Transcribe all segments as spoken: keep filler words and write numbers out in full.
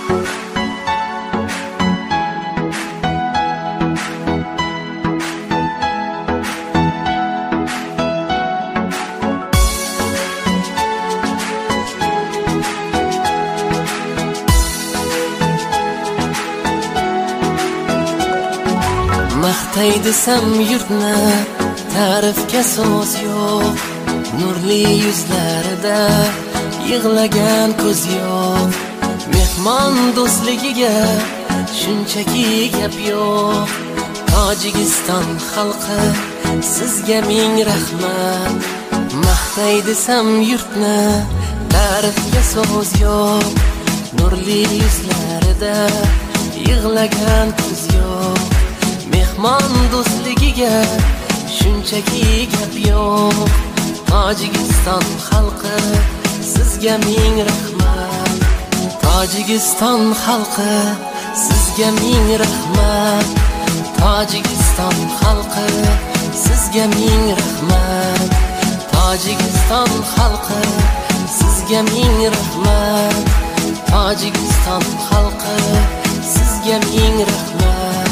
Maqtay desam yurtni ta'rifga so'z yo'q, nurli yuzlarida yig'lagan ko'z yo'q. Mehmon do'stligiga shunchaki gap yo'q. Tojikiston xalqi sizga ming rahmat. Maqtay desam yurtni ta'rifga so'z yo'q, nurli yuzlarida yig'lagan ko'z yo'q. Mehmon do'stligiga shunchaki gap yo'q. Tojikiston xalqi sizga ming rahmat. Tojikiston xalqi sizga ming rahmat. Tojikiston xalqi sizga ming rahmat. Tojikiston xalqi sizga ming rahmat. Tojikiston xalqi sizga ming rahmat.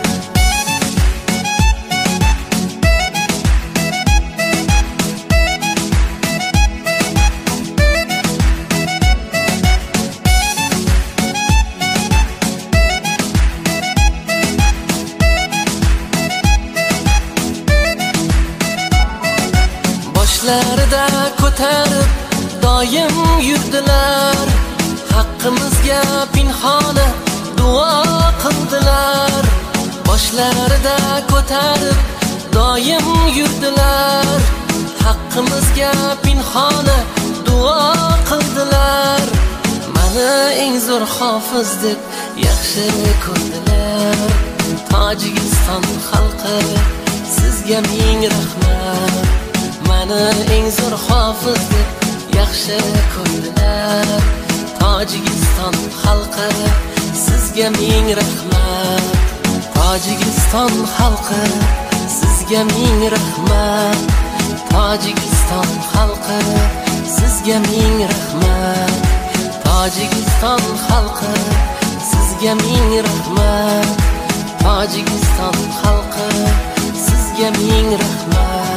Boshlarida ko'tarib doim yurdilar, haqqimizga pinhona duo qildilar. Boshlarida ko'tarib doim yurdilar, haqqimizga pinhona duo qildilar. Mani eng zo'r hofiz deb yaxshi ko'rdilar. Tojikiston xalqi sizga ming rahmat. Mani eng zo'r hofiz deb yaxshi ko'rdilar. Tojikiston xalqi sizga ming rahmat. Tojikiston xalqi sizga ming rahmat. Tojikiston xalqi sizga ming rahmat. Tojikiston xalqi sizga ming rahmat. Tojikiston xalqi sizga ming rahmat.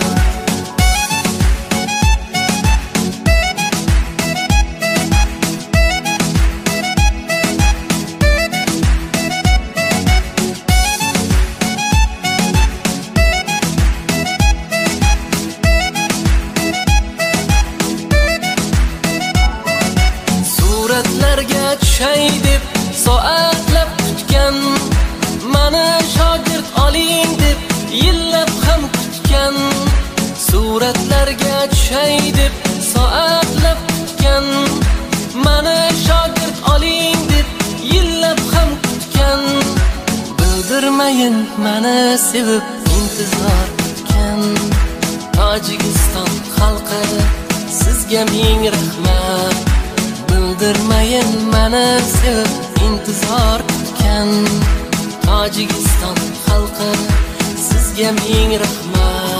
Suratlarga tushay deb soatlab kutgan, mani shogird oling deb yillab ham kutgan. Suratlarga tushay deb soatlab kutgan, mani shogird oling deb yillab ham kutgan. Bildirmayin mani sevib intizor kutgan. Tojikiston xalqi sizga ming rahmat. Bildirmayin mani sevib intizor kutgan. Tojikiston xalqi sizga ming rahmat.